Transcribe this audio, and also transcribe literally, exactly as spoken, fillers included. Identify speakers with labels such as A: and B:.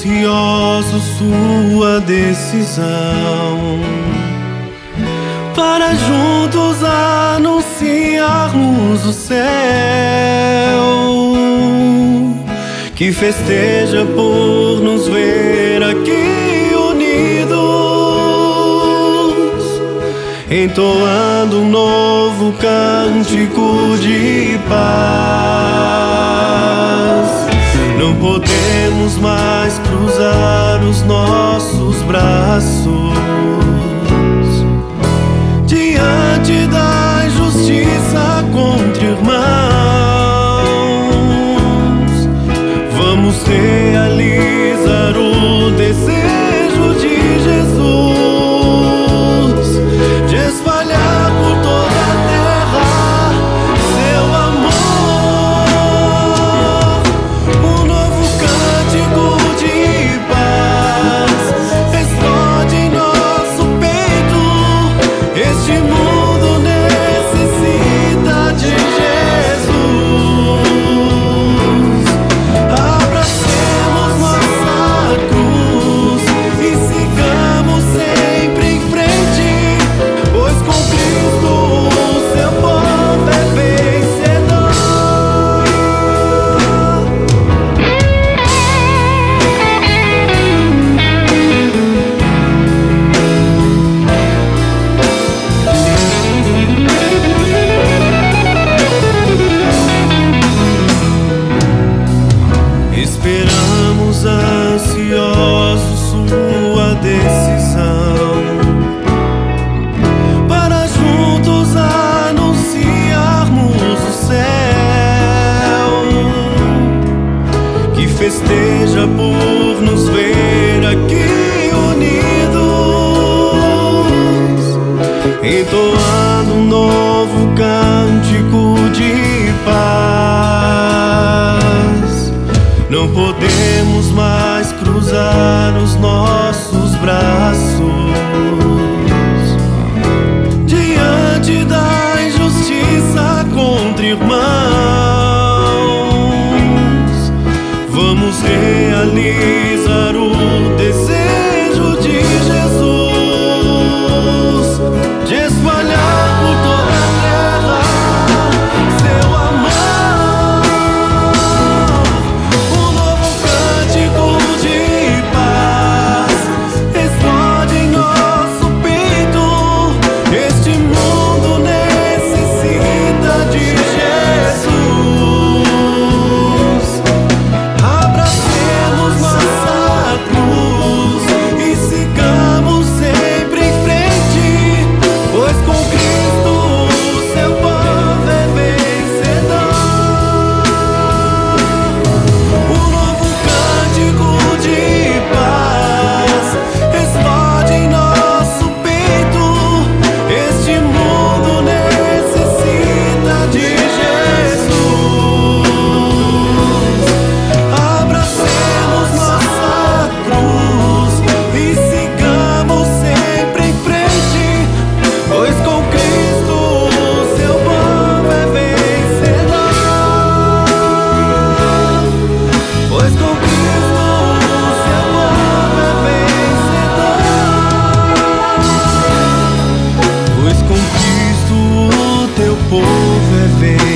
A: ansioso sua decisão, para juntos anunciarmos o céu, que festeja por nos ver aqui unidos, entoando um novo cântico de paz. Não podemos mais cruzar os nossos braços diante da injustiça contra irmãos. Vamos realizar o desejo de Jesus, de espalhar por toda a terra seu amor. Um novo cântico de paz explode em nosso peito. Este mundo necessita de Jesus. Abracemos nossa cruz e sigamos sempre em frente, pois com Cristo o seu povo é vencedor. Esperamos ansiosos sua decisão, para juntos anunciarmos o céu, que festeja por nos ver aqui unidos, entoando um novo cântico de paz. Não podemos mais cruzar os nossos braços diante da injustiça contra irmãos. Vamos realizar o desejo de Jesus, de espalhar por toda a terra seu amor. Um novo cântico de paz explode em nosso peito. Este mundo necessita de Jesus. Abracemos nossa cruz e sigamos sempre em frente, pois com Cristo o seu povo é vencedor. Um novo cântico de paz explode em nosso peito. Este mundo necessita de Jesus. Abracemos nossa cruz e sigamos sempre em frente, pois com Cristo o seu povo é vencedor. Pois com Cristo o seu povo é vencedor. Pois com Cristo o teu povo é vencedor.